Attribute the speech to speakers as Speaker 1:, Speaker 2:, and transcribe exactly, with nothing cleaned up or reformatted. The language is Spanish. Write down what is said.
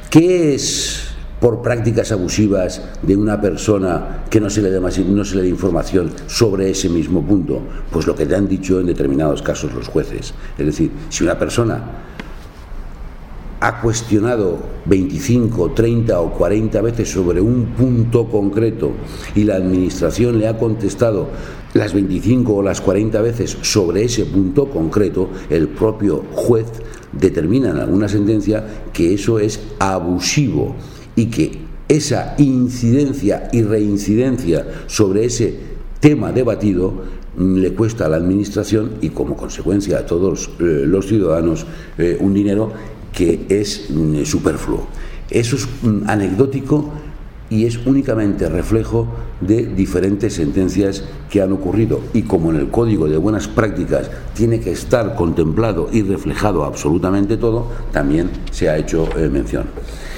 Speaker 1: ¿Qué es por prácticas abusivas de una persona que no se le dé más, no se le dé información sobre ese mismo punto? Pues lo que te han dicho en determinados casos los jueces. Es decir, si una persona ha cuestionado veinticinco, treinta o cuarenta veces sobre un punto concreto y la administración le ha contestado las veinticinco o las cuarenta veces sobre ese punto concreto, el propio juez determina en alguna sentencia que eso es abusivo y que esa incidencia y reincidencia sobre ese tema debatido le cuesta a la administración y como consecuencia a todos eh, los ciudadanos eh, un dinero que es mm, superfluo. Eso es mm, anecdótico y es únicamente reflejo de diferentes sentencias que han ocurrido, y como en el Código de Buenas Prácticas tiene que estar contemplado y reflejado absolutamente todo, también se ha hecho eh, mención.